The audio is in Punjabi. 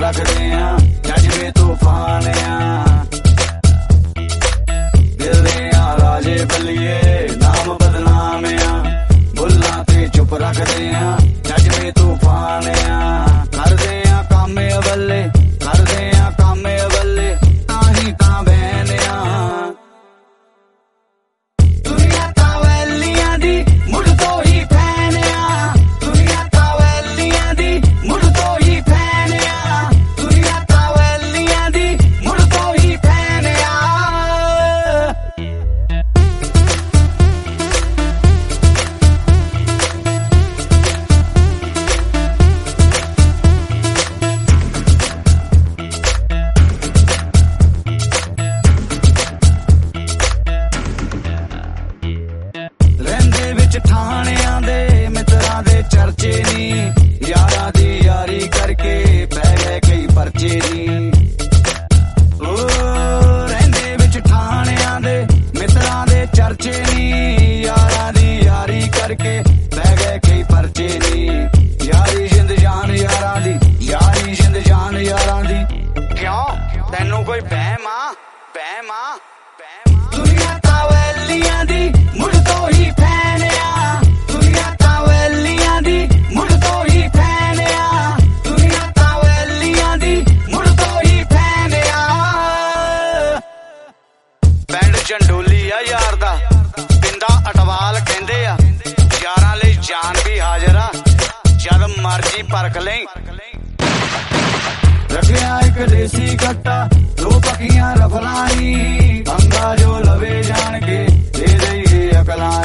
रखदे आ जज्बे तूफान आ दिल दे आ राजे बल्लिए नाम बदनाम आ बुल्लां ते चुप रखदे आ जज्बे तूफान आ करदे आ कामे अवल्ले करदे आ कामे अवल्ले ताही तां बैन आ दुनिया तां वैलियां दी मुड़ तो ही फैन आ दुनिया तां वैलियां दी मुड़ तो ही फैन आ दुनिया तां वैलियां दी मुड़ तो ही फैन आ ਰਹਿੰਦੇ ਵਿੱਚ ਠਾਣਿਆਂ ਦੇ ਮਿੱਤਰਾਂ ਦੇ ਚਰਚੇ ਨੀ ਯਾਰਾਂ ਦੀ ਯਾਰੀ ਕਰਕੇ ਪੈ ਗਏ ਕਈ ਪਰਚੇ ਨੀ ਓ ਰਹਿੰਦੇ ਵਿੱਚ ਠਾਣਿਆਂ ਦੇ ਮਿੱਤਰਾਂ ਦੇ ਚਰਚੇ ਨੀ ਯਾਰਾਂ ਦੀ ਯਾਰੀ ਕਰਕੇ ਪੈ ਗਏ ਕਈ ਪਰਚੇ ਨੀ ਯਾਰੀ ਜਿੰਦ ਜਾਨ ਯਾਰਾਂ ਦੀ ਯਾਰੀ ਜਿੰਦ ਜਾਨ ਯਾਰਾਂ ਦੀ ਕਿਉਂ ਤੈਨੂੰ ਕੋਈ ਵਹਿਮ ਆ ਵਹਿਮ ਆ ਦੁਨੀਆ ਤਾਂ ਵੈਲੀਆਂ ਦੀ ਮੁੜ ਤੋਂ ਹੀ ਫੈਨ ਆ ਦੁਨੀਆ ਤਾਂ ਵੈਲੀਆਂ ਦੀ ਮੁੜ ਤੋਂ ਹੀ ਫੈਨ ਆ ਦੁਨੀਆ ਤਾਂ ਵੈਲੀਆਂ ਦੀ ਮੁੜ ਤੋਂ ਹੀ ਫੈਨ ਆ ਪਿੰਡ ਚੰਡੋਲੀ ਆ ਯਾਰ ਦਾ ਪਿੰਡਾ ਅਟਵਾਲ ਕਹਿੰਦੇ ਆ ਯਾਰਾਂ ਲਈ ਜਾਨ ਵੀ ਹਾਜ਼ਰ ਆ ਜਦ ਮਰਜੀ ਪਰਖ ਲਈ ਰੱਖਿਆ ਇੱਕ ਦੇਸੀ ਕੱਟਾ ਦੋ ਪੱਕੀਆਂ ਰਫਲਾਂ ਨੀ ਅੰਗਾ ਜੋ ਲਵੇ ਜਾਣ ਕੇ ਦੇ ਦੇਈਏ ਅਕਲਾਂ